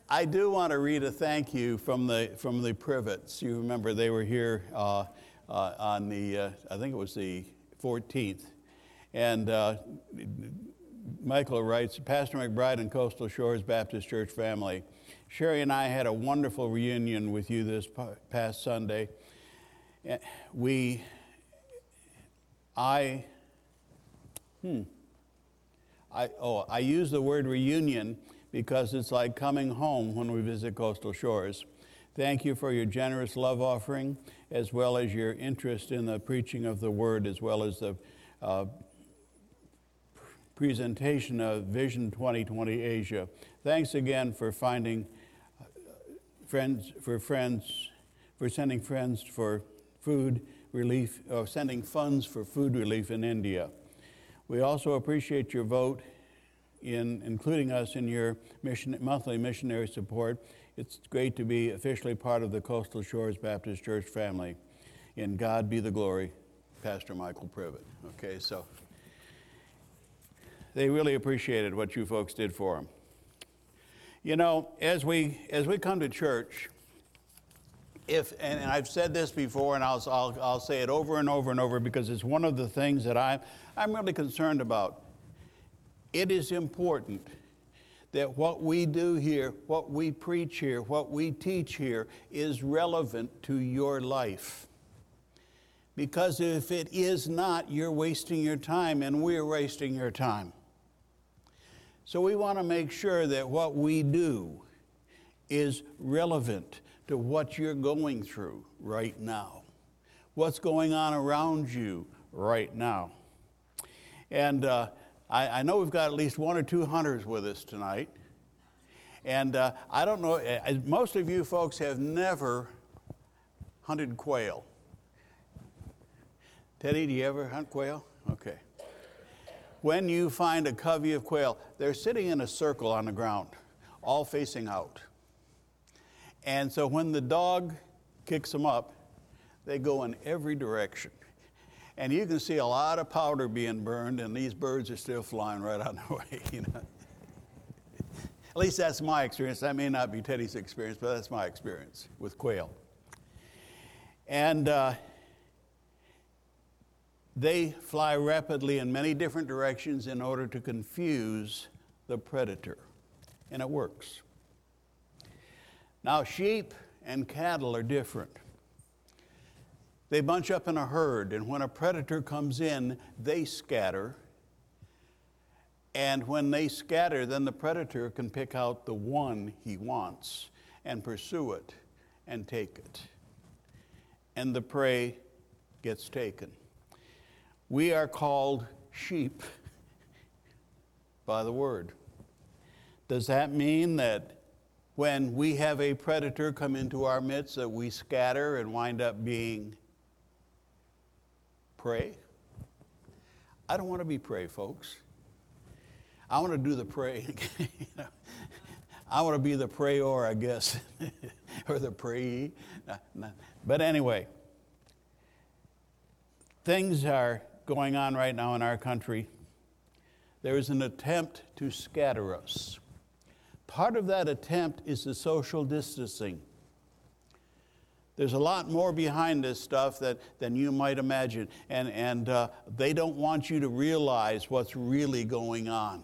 I do want to read a thank you from the Privets. You remember they were here on the, I think it was the 14th. And Michael writes, Pastor McBride and Coastal Shores Baptist Church family, Sherry and I had a wonderful reunion with you this past Sunday. I use the word reunion because it's like coming home when we visit Coastal Shores. Thank you for your generous love offering, as well as your interest in the preaching of the word, as well as the presentation of Vision 2020 Asia. Thanks again for finding for sending friends for food relief, or sending funds for food relief in India. We also appreciate your vote in including us in your monthly missionary support. It's great to be officially part of the Coastal Shores Baptist Church family. In God be the glory, Pastor Michael Privet. Okay, so they really appreciated what you folks did for them. You know, as we come to church, and I've said this before, and I'll say it over and over and over because it's one of the things that I'm really concerned about. It is important that what we do here, what we preach here, what we teach here is relevant to your life. Because if it is not, you're wasting your time, and we're wasting your time. So we want to make sure that what we do is relevant to what you're going through right now, what's going on around you right now. And I know we've got at least one or two hunters with us tonight. And I don't know, most of you folks have never hunted quail. Teddy, do you ever hunt quail? Okay. When you find a covey of quail, they're sitting in a circle on the ground, all facing out. And so when the dog kicks them up, they go in every direction. And you can see a lot of powder being burned, and these birds are still flying right on their way, you know. At least that's my experience. That may not be Teddy's experience, but that's my experience with quail. And they fly rapidly in many different directions in order to confuse the predator. And it works. Now, sheep and cattle are different. They bunch up in a herd, and when a predator comes in, they scatter. And when they scatter, then the predator can pick out the one he wants and pursue it and take it. And the prey gets taken. We are called sheep by the word. Does that mean that when we have a predator come into our midst that we scatter and wind up being prey? I don't want to be prey, folks. I want to do the prey. I want to be the prayer, I guess, or the prey. But anyway, things are going on right now in our country. There is an attempt to scatter us. Part of that attempt is the social distancing. There's a lot more behind this stuff than you might imagine. And they don't want you to realize what's really going on.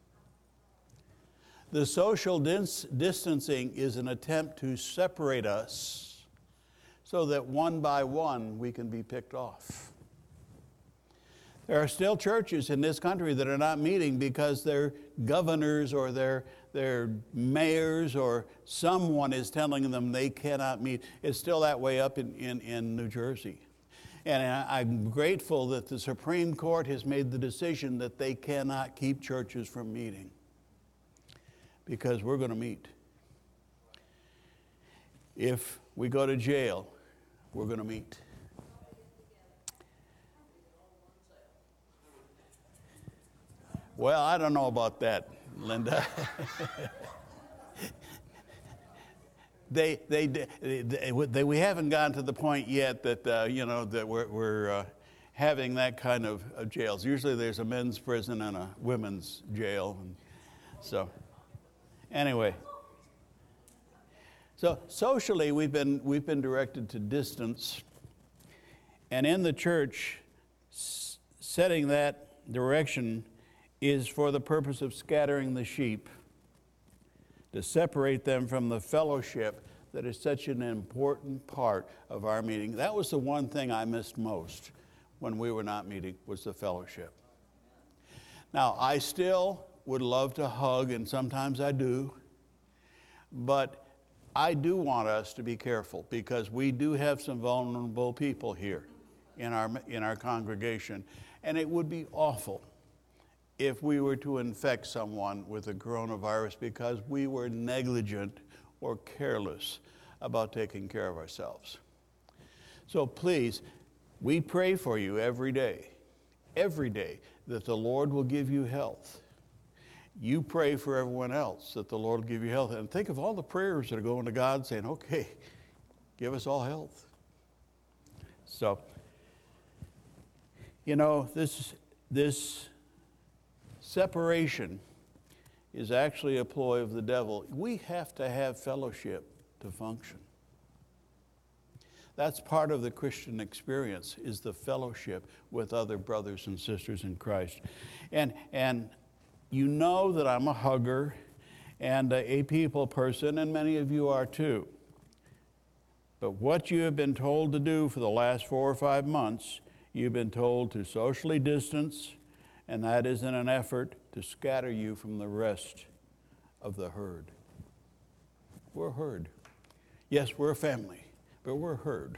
The social distancing is an attempt to separate us so that one by one we can be picked off. There are still churches in this country that are not meeting because their governors or their mayors or someone is telling them they cannot meet. It's still that way up in New Jersey. And I'm grateful that the Supreme Court has made the decision that they cannot keep churches from meeting because we're going to meet. If we go to jail, we're going to meet. Well, I don't know about that, Linda. We haven't gotten to the point yet that that we're having that kind of jails. Usually, there's a men's prison and a women's jail. And so, anyway, So socially, we've been directed to distance, and in the church, setting that direction is for the purpose of scattering the sheep, to separate them from the fellowship that is such an important part of our meeting. That was the one thing I missed most when we were not meeting, was the fellowship. Now, I still would love to hug, and sometimes I do, but I do want us to be careful, because we do have some vulnerable people here in our congregation, and it would be awful if we were to infect someone with the coronavirus because we were negligent or careless about taking care of ourselves. So please, we pray for you every day, that the Lord will give you health. You pray for everyone else that the Lord will give you health. And think of all the prayers that are going to God saying, okay, give us all health. So, you know, this separation is actually a ploy of the devil. We have to have fellowship to function. That's part of the Christian experience, is the fellowship with other brothers and sisters in Christ. And you know that I'm a hugger and a people person, and many of you are too. But what you have been told to do for the last 4 or 5 months, you've been told to socially distance, and that is in an effort to scatter you from the rest of the herd. We're a herd. Yes, we're a family, but we're a herd.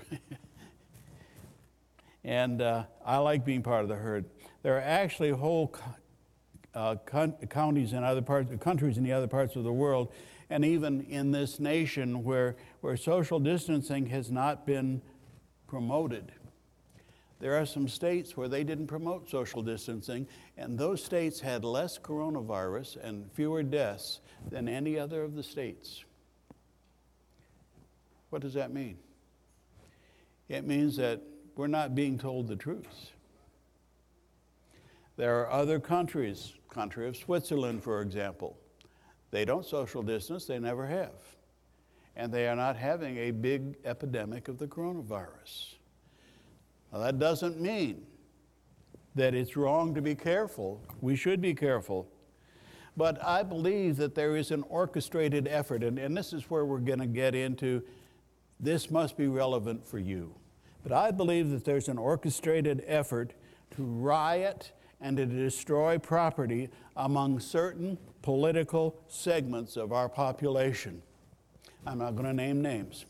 And I like being part of the herd. There are actually whole counties in other parts, countries in the other parts of the world, and even in this nation where social distancing has not been promoted. There are some states where they didn't promote social distancing, and those states had less coronavirus and fewer deaths than any other of the states. What does that mean? It means that we're not being told the truth. There are other countries, country of Switzerland, for example. They don't social distance, they never have. And they are not having a big epidemic of the coronavirus. Now, that doesn't mean that it's wrong to be careful. We should be careful. But I believe that there is an orchestrated effort, and this is where we're going to get into, this must be relevant for you. But I believe that there's an orchestrated effort to riot and to destroy property among certain political segments of our population. I'm not going to name names.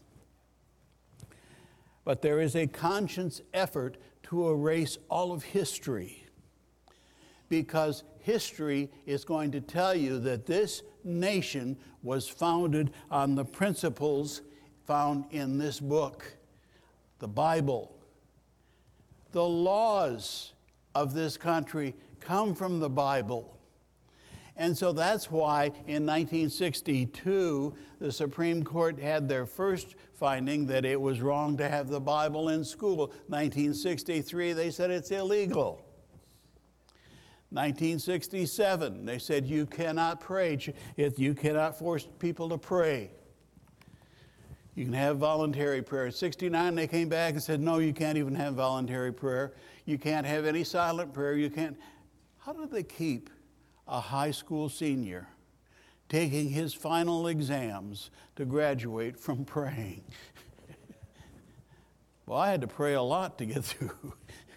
But there is a conscious effort to erase all of history, because history is going to tell you that this nation was founded on the principles found in this book, the Bible. The laws of this country come from the Bible. And so that's why in 1962, the Supreme Court had their first finding that it was wrong to have the Bible in school. 1963, they said it's illegal. 1967, they said you cannot pray. You cannot force people to pray. You can have voluntary prayer. In 69, they came back and said, no, you can't even have voluntary prayer. You can't have any silent prayer. You can't. How did they keep a high school senior taking his final exams to graduate from praying? Well, I had to pray a lot to get through.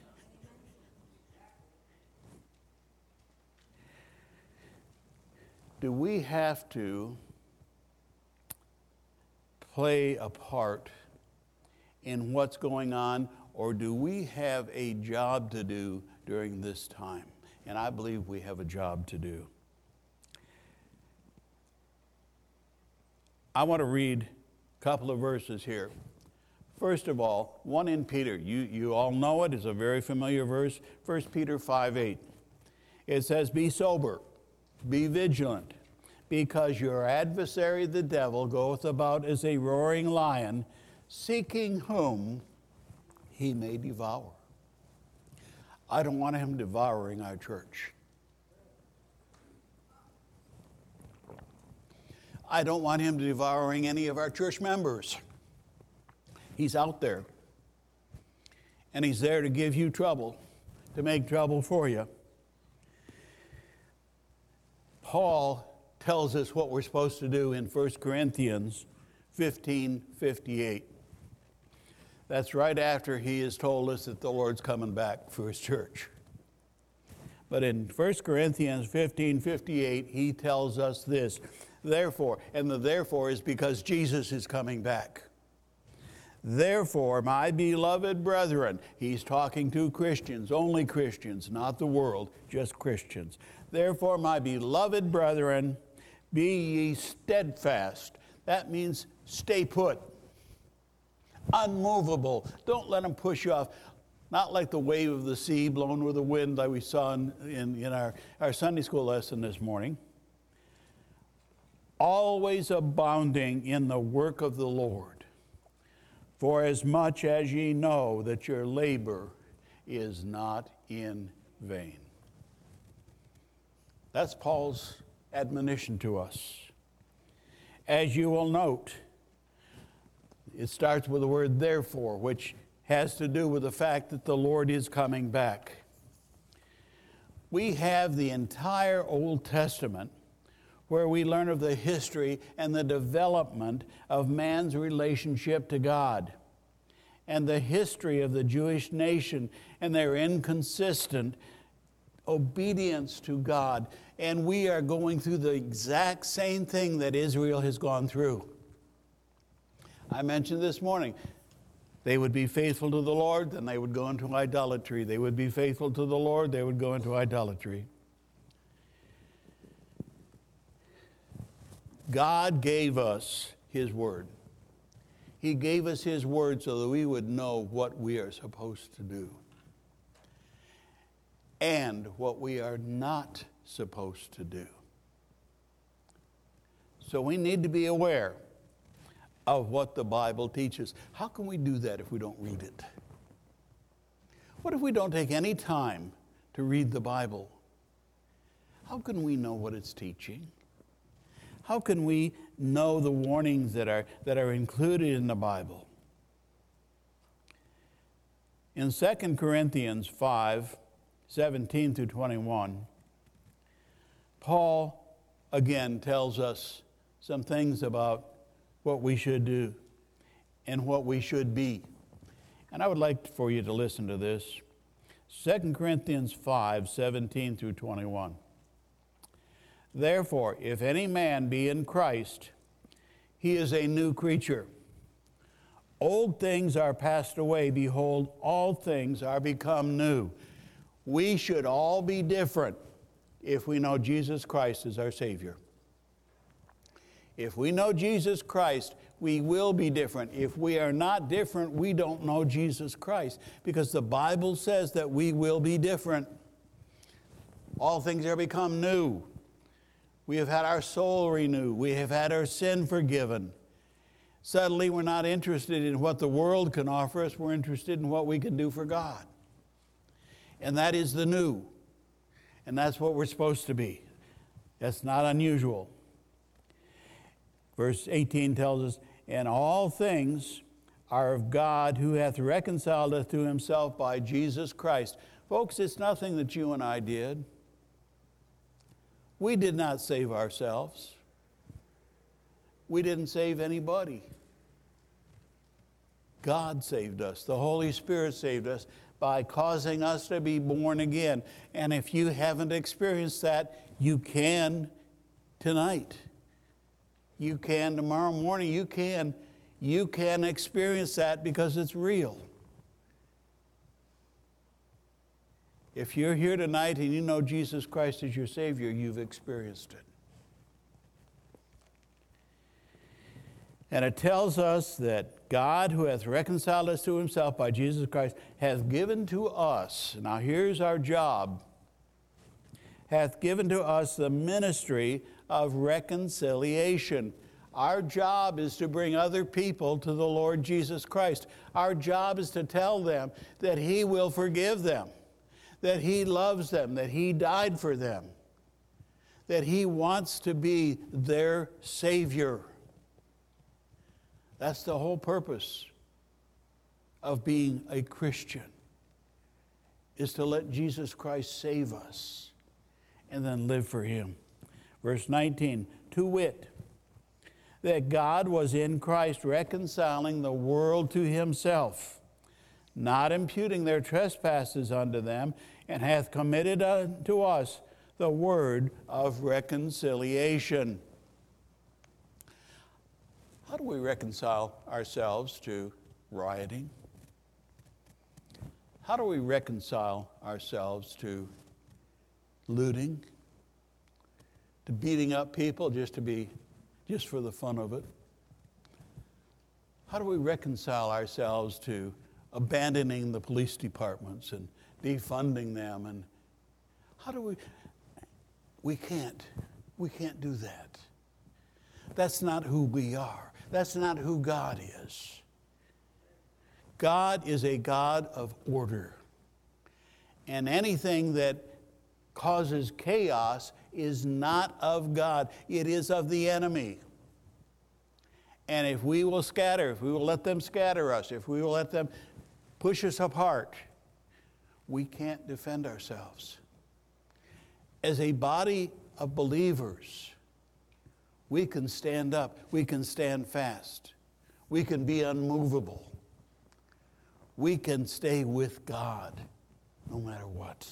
Do we have to play a part in what's going on, or do we have a job to do during this time? And I believe we have a job to do. I want to read a couple of verses here. First of all, one in Peter. You all know it. It's a very familiar verse. 1 Peter 5:8. It says, be sober, be vigilant, because your adversary the devil goeth about as a roaring lion, seeking whom he may devour. I don't want him devouring our church. I don't want him devouring any of our church members. He's out there. And he's there to give you trouble, to make trouble for you. Paul tells us what we're supposed to do in 1 Corinthians 15:58. That's right after he has told us that the Lord's coming back for his church. But in 1 Corinthians 15:58, he tells us this, therefore, and the therefore is because Jesus is coming back. Therefore, my beloved brethren, he's talking to Christians, only Christians, not the world, just Christians. Therefore, my beloved brethren, be ye steadfast. That means stay put, unmovable. Don't let them push you off. Not like the wave of the sea blown with the wind like we saw in our Sunday school lesson this morning. Always abounding in the work of the Lord. For as much as ye know that your labor is not in vain. That's Paul's admonition to us. As you will note, it starts with the word therefore, which has to do with the fact that the Lord is coming back. We have the entire Old Testament where we learn of the history and the development of man's relationship to God and the history of the Jewish nation and their inconsistent obedience to God. And we are going through the exact same thing that Israel has gone through. I mentioned this morning, they would be faithful to the Lord, then they would go into idolatry. They would be faithful to the Lord, they would go into idolatry. God gave us his word. He gave us his word so that we would know what we are supposed to do and what we are not supposed to do. So we need to be aware of what the Bible teaches. How can we do that if we don't read it? What if we don't take any time to read the Bible? How can we know what it's teaching? How can we know the warnings that are included in the Bible? In 2 Corinthians 5:17 through 21, Paul again tells us some things about what we should do and what we should be. And I would like for you to listen to this. 2 Corinthians 5:17 through 21. Therefore, if any man be in Christ, he is a new creature. Old things are passed away. Behold, all things are become new. We should all be different if we know Jesus Christ is our Savior. If we know Jesus Christ, we will be different. If we are not different, we don't know Jesus Christ, because the Bible says that we will be different. All things are become new. We have had our soul renewed. We have had our sin forgiven. Suddenly, we're not interested in what the world can offer us. We're interested in what we can do for God. And that is the new. And that's what we're supposed to be. That's not unusual. Verse 18 tells us, and all things are of God, who hath reconciled us to himself by Jesus Christ. Folks, it's nothing that you and I did. We did not save ourselves. We didn't save anybody. God saved us. The Holy Spirit saved us by causing us to be born again. And if you haven't experienced that, you can tonight. You can tomorrow morning. You can experience that because it's real. If you're here tonight and you know Jesus Christ is your Savior, you've experienced it. And it tells us that God, who hath reconciled us to himself by Jesus Christ, hath given to us, now here's our job, hath given to us the ministry of reconciliation. Our job is to bring other people to the Lord Jesus Christ. Our job is to tell them that he will forgive them, that he loves them, that he died for them, that he wants to be their Savior. That's the whole purpose of being a Christian, is to let Jesus Christ save us and then live for him. Verse 19, to wit, that God was in Christ reconciling the world to himself, not imputing their trespasses unto them, and hath committed unto us the word of reconciliation. How do we reconcile ourselves to rioting? How do we reconcile ourselves to looting, to beating up people just for the fun of it? How do we reconcile ourselves to abandoning the police departments and defunding them? And how do we can't do that. That's not who we are. That's not who God is. God is a God of order. And anything that causes chaos is not of God. It is of the enemy. And if we will scatter, if we will let them scatter us, if we will let them push us apart, we can't defend ourselves. As a body of believers, we can stand up, we can stand fast, we can be unmovable, we can stay with God no matter what.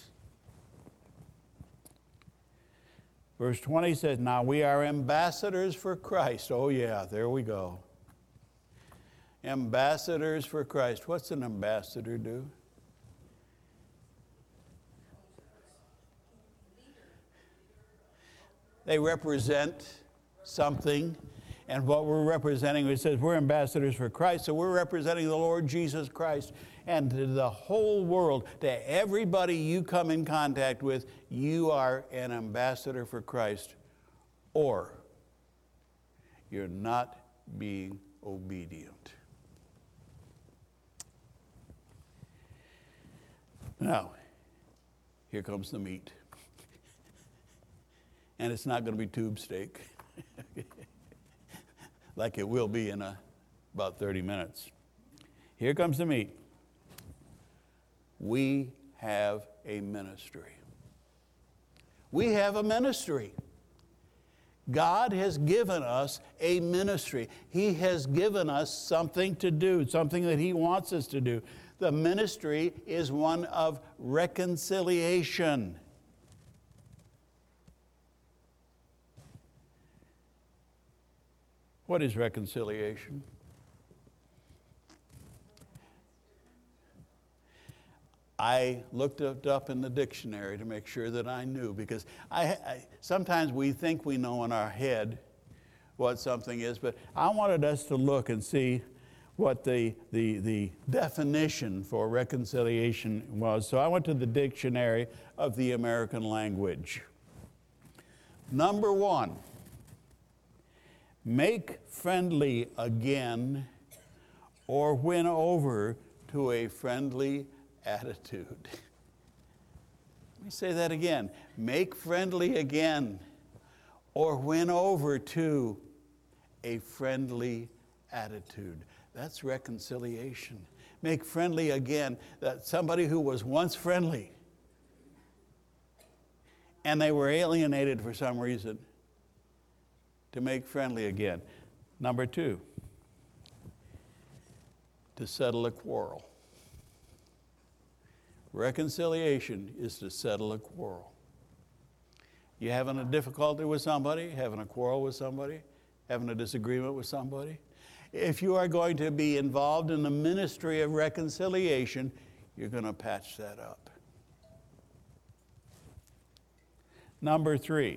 Verse 20 says, now we are ambassadors for Christ. Oh yeah, there we go. Ambassadors for Christ. What's an ambassador do? They represent something, and what we're representing, it says we're ambassadors for Christ, so we're representing the Lord Jesus Christ, and to the whole world, to everybody you come in contact with, you are an ambassador for Christ, or you're not being obedient. Now, here comes the meat. And it's not going to be tube steak like it will be in about 30 minutes. Here comes the meat. We have a ministry. We have a ministry. God has given us a ministry. He has given us something to do, something that he wants us to do. The ministry is one of reconciliation. What is reconciliation? I looked it up in the dictionary to make sure that I knew, because sometimes we think we know in our head what something is, but I wanted us to look and see what the definition for reconciliation was. So I went to the dictionary of the American language. Number one, make friendly again or win over to a friendly attitude. Let me say that again. Make friendly again or win over to a friendly attitude. That's reconciliation. Make friendly again. That somebody who was once friendly and they were alienated for some reason, to make friendly again. Number two, to settle a quarrel. Reconciliation is to settle a quarrel. You having a difficulty with somebody, having a quarrel with somebody, having a disagreement with somebody? If you are going to be involved in the ministry of reconciliation, you're going to patch that up. Number three,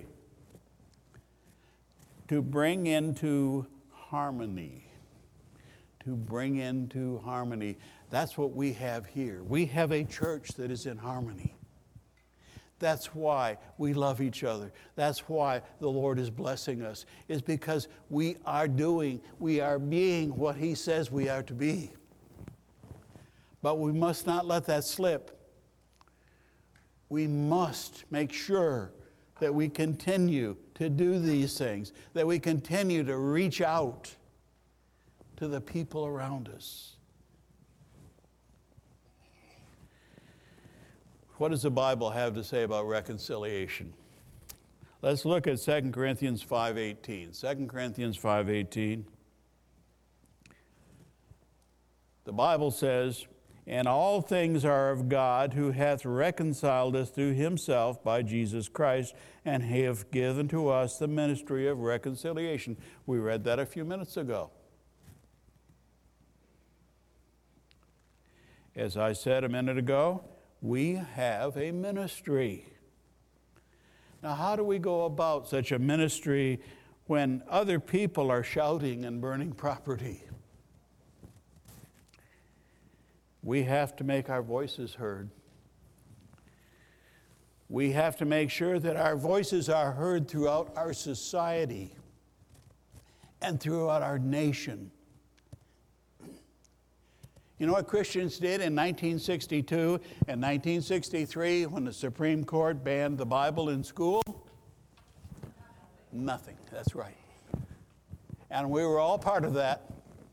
to bring into harmony. To bring into harmony. That's what we have here. We have a church that is in harmony. That's why we love each other. That's why the Lord is blessing us. Is because we are being what he says we are to be. But we must not let that slip. We must make sure that we continue to do these things, that we continue to reach out to the people around us. What does the Bible have to say about reconciliation? Let's look at 2 Corinthians 5:18. 2 Corinthians 5:18. The Bible says, "And all things are of God, who hath reconciled us through himself by Jesus Christ, and hath given to us the ministry of reconciliation." We read that a few minutes ago. As I said a minute ago, we have a ministry. Now, how do we go about such a ministry when other people are shouting and burning property? We have to make our voices heard. We have to make sure that our voices are heard throughout our society and throughout our nation. You know what Christians did in 1962 and 1963 when the Supreme Court banned the Bible in school? Nothing. That's right. And we were all part of that.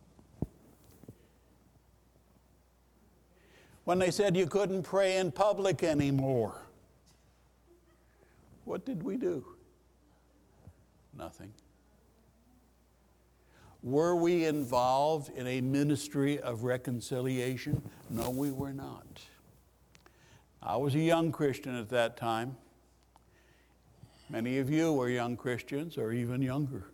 When they said you couldn't pray in public anymore, what did we do? Nothing. Were we involved in a ministry of reconciliation? No, we were not. I was a young Christian at that time. Many of you were young Christians or even younger.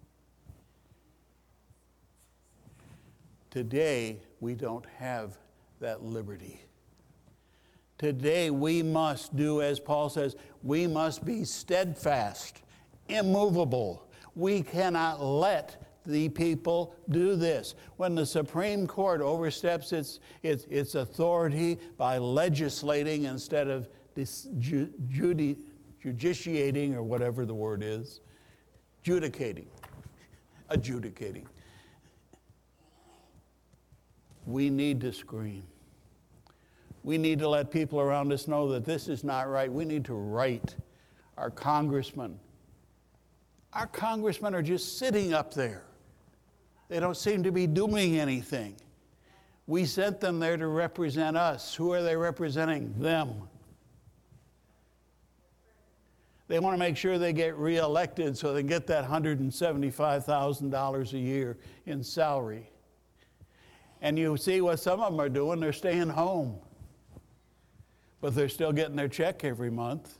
Today, we don't have that liberty. Today, we must do, as Paul says, we must be steadfast, immovable. We cannot let the people do this. When the Supreme Court oversteps its authority by legislating instead of judiciating, or whatever the word is, adjudicating. We need to scream. We need to let people around us know that this is not right. We need to write our congressmen. Our congressmen are just sitting up there. They don't seem to be doing anything. We sent them there to represent us. Who are they representing? Them. They want to make sure they get reelected so they get that $175,000 a year in salary. And you see what some of them are doing. They're staying home. But they're still getting their check every month.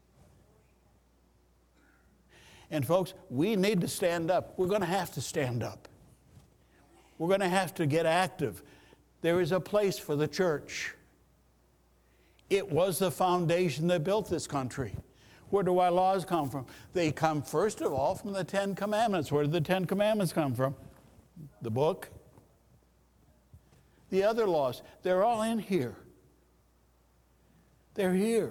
And folks, we need to stand up. We're going to have to stand up. We're going to have to get active. There is a place for the church. It was the foundation that built this country. Where do our laws come from? They come, first of all, from the Ten Commandments. Where did the Ten Commandments come from? The book. The other laws, they're all in here. They're here.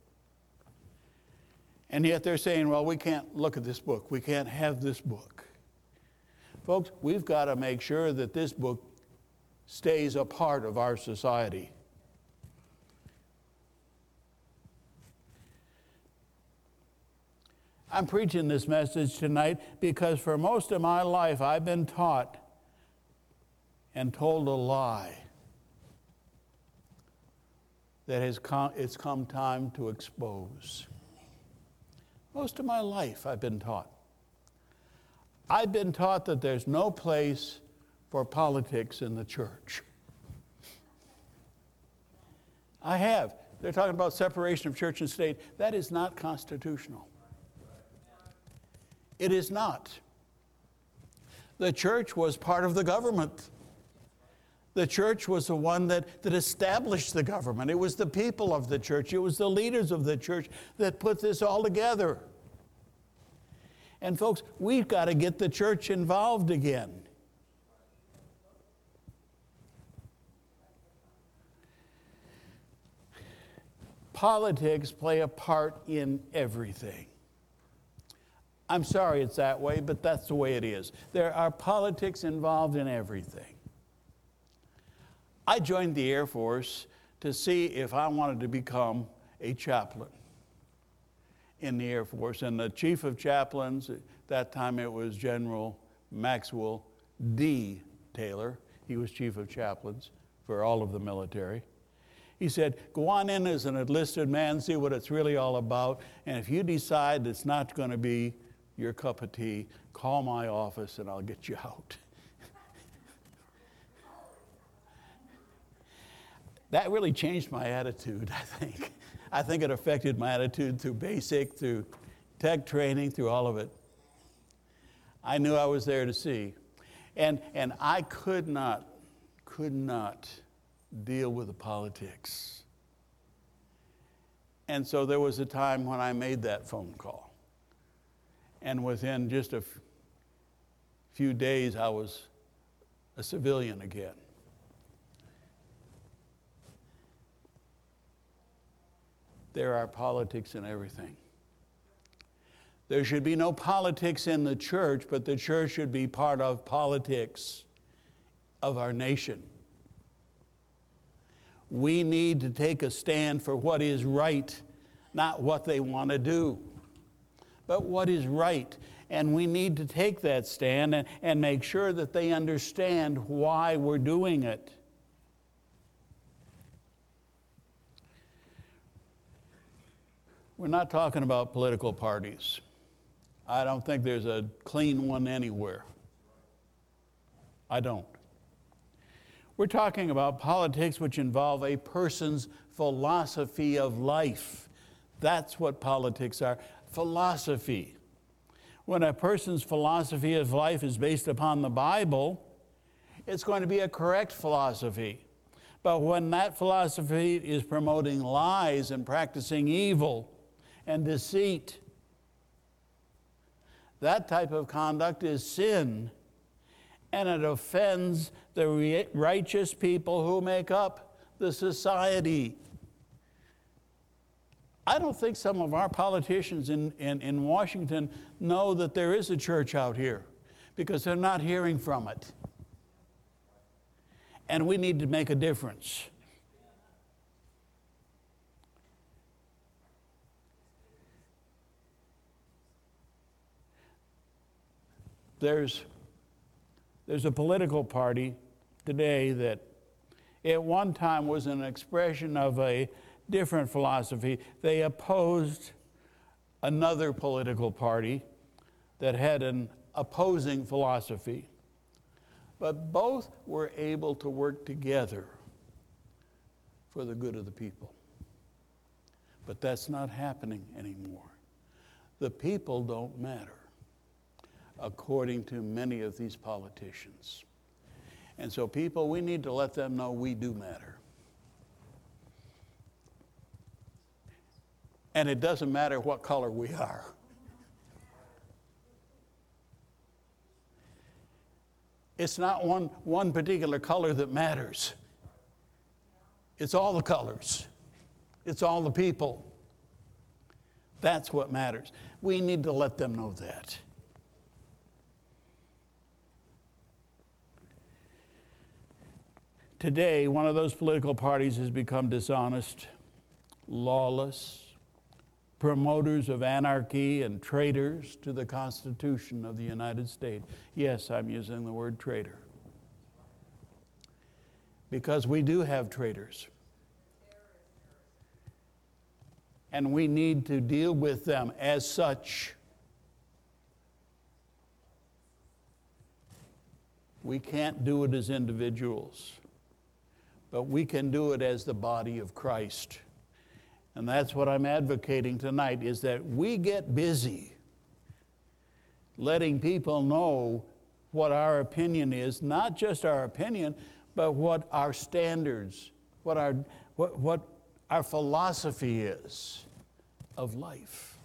And yet they're saying, well, we can't look at this book. We can't have this book. Folks, we've got to make sure that this book stays a part of our society. I'm preaching this message tonight because for most of my life I've been taught and told a lie that it's come time to expose. Most of my life I've been taught. I've been taught that there's no place for politics in the church. I have. They're talking about separation of church and state. That is not constitutional. It is not. The church was part of the government. The church was the one that established the government. It was the people of the church. It was the leaders of the church that put this all together. And folks, we've got to get the church involved again. Politics play a part in everything. I'm sorry it's that way, but that's the way it is. There are politics involved in everything. I joined the Air Force to see if I wanted to become a chaplain. in the Air Force. And the chief of chaplains, at that time it was General Maxwell D. Taylor. He was chief of chaplains for all of the military. He said, go on in as an enlisted man, see what it's really all about, and if you decide it's not going to be your cup of tea, call my office and I'll get you out. That really changed my attitude, I think. I think it affected my attitude through basic, through tech training, through all of it. I knew I was there to see. And I could not deal with the politics. And so there was a time when I made that phone call. And within just a few days, I was a civilian again. There are politics in everything. There should be no politics in the church, but the church should be part of politics of our nation. We need to take a stand for what is right, not what they want to do, but what is right. And we need to take that stand and make sure that they understand why we're doing it. We're not talking about political parties. I don't think there's a clean one anywhere. I don't. We're talking about politics which involve a person's philosophy of life. That's what politics are, philosophy. When a person's philosophy of life is based upon the Bible, it's going to be a correct philosophy. But when that philosophy is promoting lies and practicing evil and deceit, that type of conduct is sin, and it offends the righteous people who make up the society. I don't think some of our politicians in Washington know that there is a church out here because they're not hearing from it. And we need to make a difference. There's a political party today that at one time was an expression of a different philosophy. They opposed another political party that had an opposing philosophy. But both were able to work together for the good of the people. But that's not happening anymore. The people don't matter, according to many of these politicians. And so people, we need to let them know we do matter. And it doesn't matter what color we are. It's not one particular color that matters. It's all the colors. It's all the people. That's what matters. We need to let them know that. Today, one of those political parties has become dishonest, lawless, promoters of anarchy, and traitors to the Constitution of the United States. Yes, I'm using the word traitor. Because we do have traitors. And we need to deal with them as such. We can't do it as individuals, but we can do it as the body of Christ. And that's what I'm advocating tonight, is that we get busy letting people know what our opinion is, not just our opinion, but what our standards, what our philosophy is of life.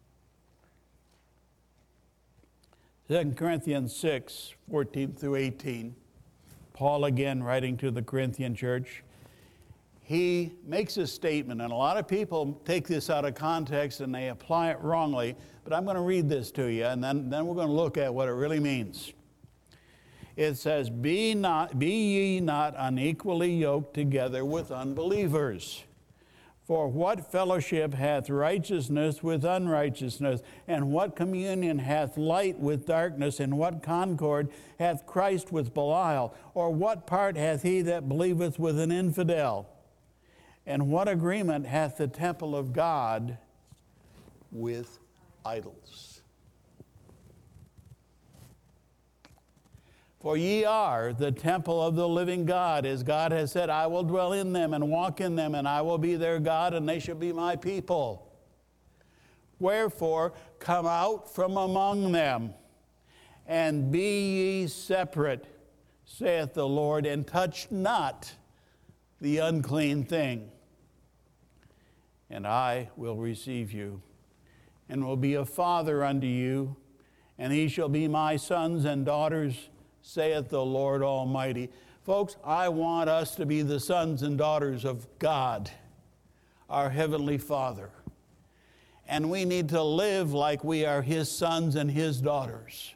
2 Corinthians 6, 14 through 18, Paul again writing to the Corinthian church, he makes a statement, and a lot of people take this out of context and they apply it wrongly, but I'm going to read this to you, and then we're going to look at what it really means. It says, Be ye not unequally yoked together with unbelievers. For what fellowship hath righteousness with unrighteousness? And what communion hath light with darkness? And what concord hath Christ with Belial? Or what part hath he that believeth with an infidel? And what agreement hath the temple of God with idols? For ye are the temple of the living God, as God has said, I will dwell in them and walk in them, and I will be their God, and they shall be my people. Wherefore, come out from among them, and be ye separate, saith the Lord, and touch not the unclean thing. And I will receive you, and will be a father unto you, and ye shall be my sons and daughters, saith the Lord Almighty. Folks, I want us to be the sons and daughters of God, our Heavenly Father. And we need to live like we are His sons and His daughters.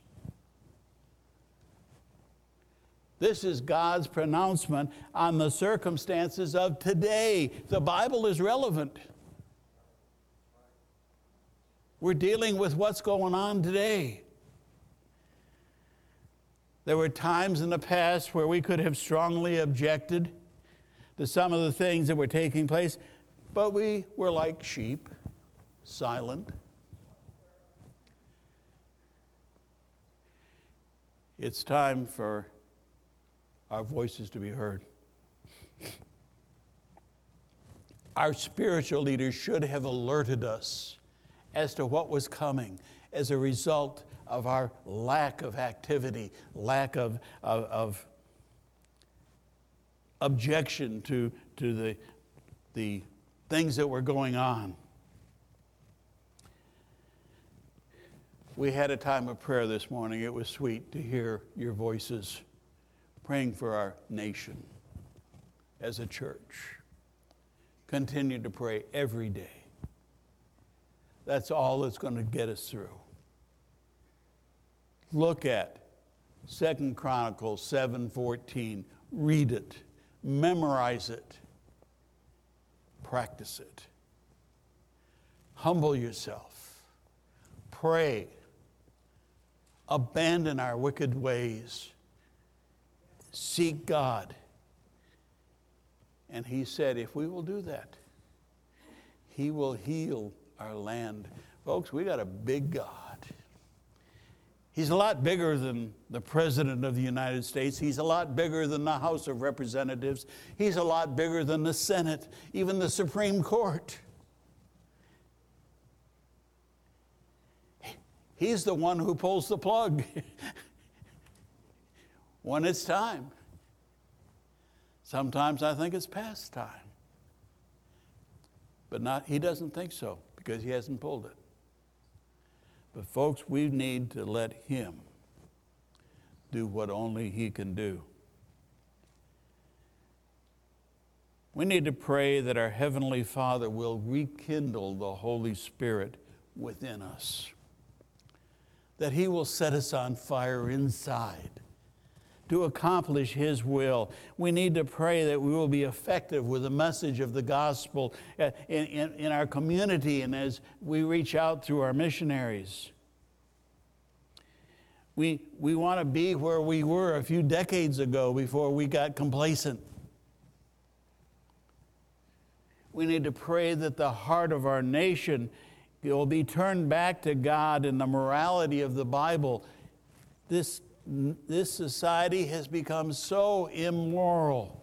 This is God's pronouncement on the circumstances of today. The Bible is relevant. We're dealing with what's going on today. There were times in the past where we could have strongly objected to some of the things that were taking place, but we were like sheep, silent. It's time for our voices to be heard. Our spiritual leaders should have alerted us as to what was coming as a result of our lack of activity, lack of objection to the things that were going on. We had a time of prayer this morning. It was sweet to hear your voices praying for our nation as a church. Continue to pray every day. That's all that's going to get us through. Look at 2 Chronicles 7:14. Read it. Memorize it. Practice it. Humble yourself. Pray. Abandon our wicked ways. Seek God. And He said, if we will do that, He will heal our land. Folks, we got a big God. He's a lot bigger than the President of the United States. He's a lot bigger than the House of Representatives. He's a lot bigger than the Senate, even the Supreme Court. He's the one who pulls the plug when it's time. Sometimes I think it's past time. But he doesn't think so because He hasn't pulled it. But folks, we need to let Him do what only He can do. We need to pray that our Heavenly Father will rekindle the Holy Spirit within us, that He will set us on fire inside to accomplish His will. We need to pray that we will be effective with the message of the gospel in our community and as we reach out through our missionaries. We want to be where we were a few decades ago before we got complacent. We need to pray that the heart of our nation will be turned back to God and the morality of the Bible. This society has become so immoral.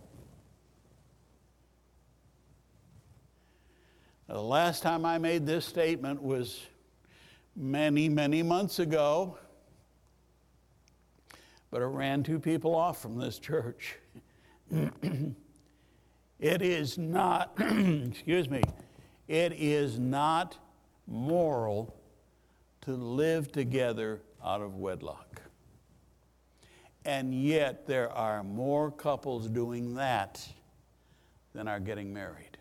Now, the last time I made this statement was many, many months ago, but it ran 2 people off from this church. It is not, excuse me, it is not moral to live together out of wedlock. And yet there are more couples doing that than are getting married.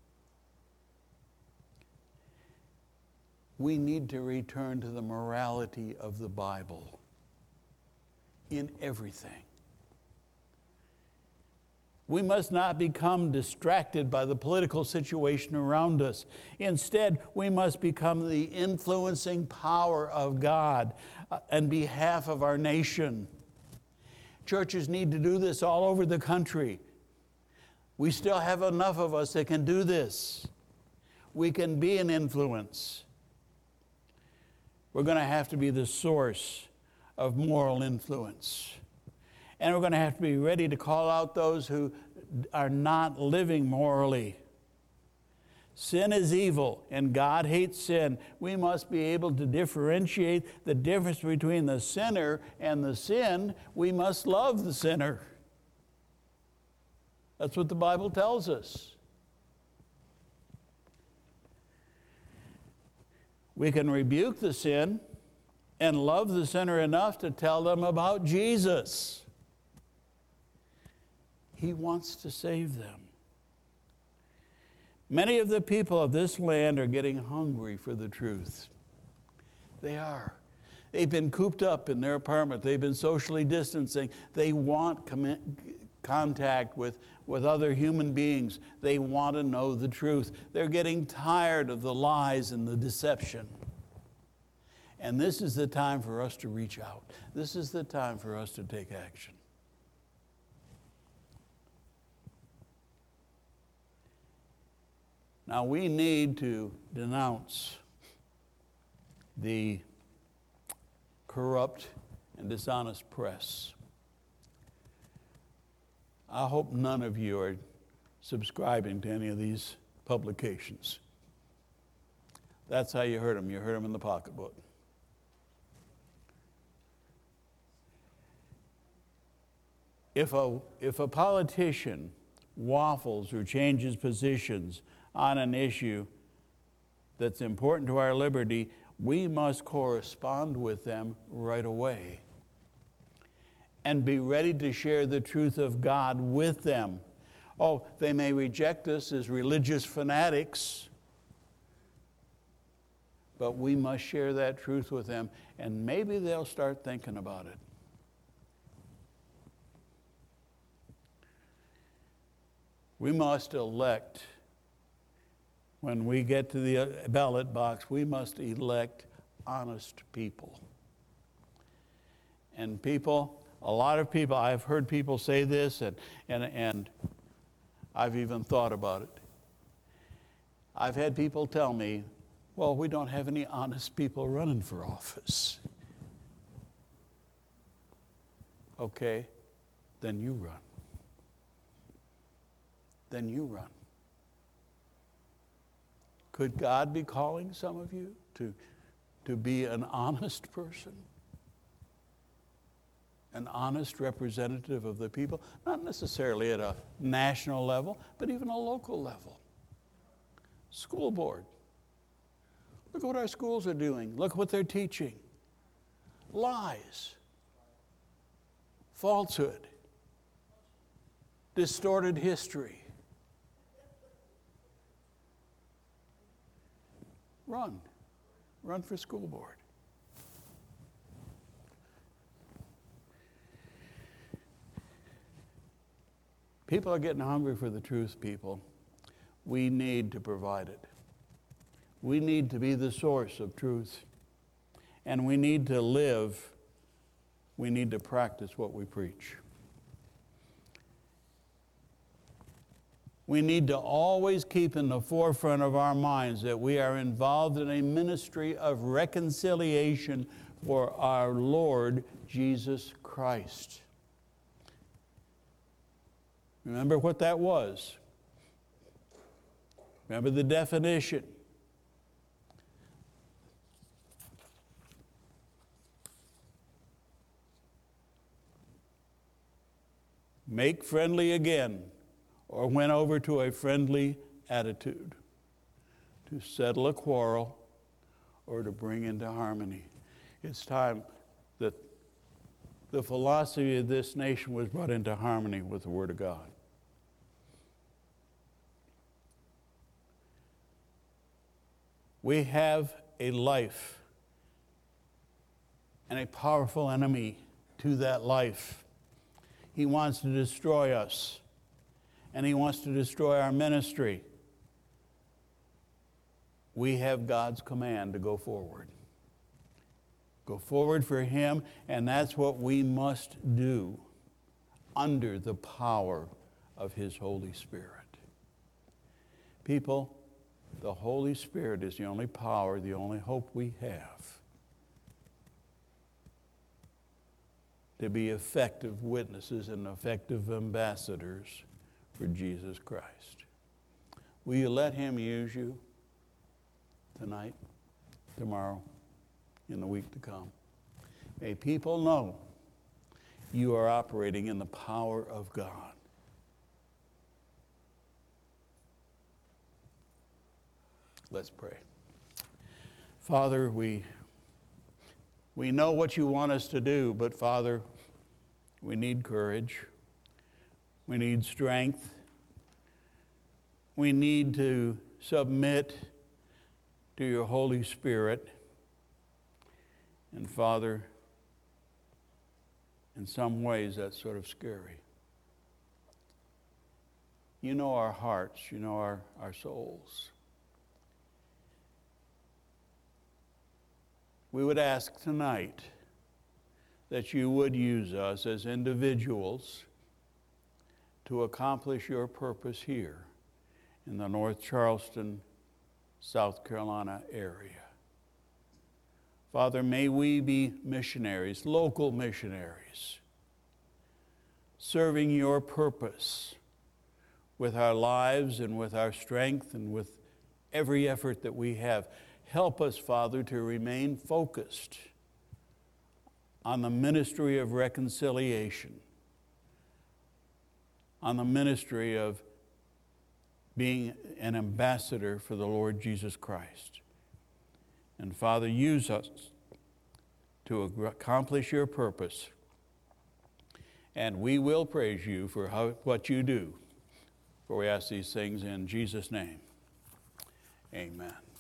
We need to return to the morality of the Bible in everything. We must not become distracted by the political situation around us. Instead, we must become the influencing power of God on behalf of our nation. Churches need to do this all over the country. We still have enough of us that can do this. We can be an influence. We're going to have to be the source of moral influence. And we're going to have to be ready to call out those who are not living morally. Sin is evil, and God hates sin. We must be able to differentiate the difference between the sinner and the sin. We must love the sinner. That's what the Bible tells us. We can rebuke the sin and love the sinner enough to tell them about Jesus. He wants to save them. Many of the people of this land are getting hungry for the truth. They are. They've been cooped up in their apartment. They've been socially distancing. They want contact with other human beings. They want to know the truth. They're getting tired of the lies and the deception. And this is the time for us to reach out. This is the time for us to take action. Now, we need to denounce the corrupt and dishonest press. I hope none of you are subscribing to any of these publications. That's how you heard them. You heard them in the pocketbook. If a politician waffles or changes positions on an issue that's important to our liberty, we must correspond with them right away and be ready to share the truth of God with them. Oh, they may reject us as religious fanatics, but we must share that truth with them, and maybe they'll start thinking about it. We must elect. When we get to the ballot box, we must elect honest people. And people, a lot of people, I've heard people say this, and I've even thought about it. I've had people tell me, well, we don't have any honest people running for office. Okay, then you run. Then you run. Could God be calling some of you to be an honest person? An honest representative of the people? Not necessarily at a national level, but even a local level. School board. Look what our schools are doing. Look what they're teaching. Lies. Falsehood. Distorted history. Run. Run for school board. People are getting hungry for the truth, people. We need to provide it. We need to be the source of truth. And we need to live, we need to practice what we preach. We need to always keep in the forefront of our minds that we are involved in a ministry of reconciliation for our Lord Jesus Christ. Remember what that was. Remember the definition. Make friendly again, or went over to a friendly attitude, to settle a quarrel or to bring into harmony. It's time that the philosophy of this nation was brought into harmony with the Word of God. We have a life and a powerful enemy to that life. He wants to destroy us. and he wants to destroy our ministry. We have God's command to go forward. Go forward for him, and that's what we must do under the power of his Holy Spirit. People, the Holy Spirit is the only power, the only hope we have to be effective witnesses and effective ambassadors for Jesus Christ. Will you let him use you tonight, tomorrow, in the week to come? May people know you are operating in the power of God. Let's pray. Father, we know what you want us to do, but Father, we need courage. We need strength. We need to submit to your Holy Spirit. And Father, in some ways that's sort of scary. You know our hearts, you know our souls. We would ask tonight that you would use us as individuals to accomplish your purpose here in the North Charleston, South Carolina area. Father, may we be missionaries, local missionaries, serving your purpose with our lives and with our strength and with every effort that we have. Help us, Father, to remain focused on the ministry of reconciliation, on the ministry of being an ambassador for the Lord Jesus Christ. And Father, use us to accomplish your purpose. And we will praise you for what you do. For we ask these things in Jesus' name. Amen.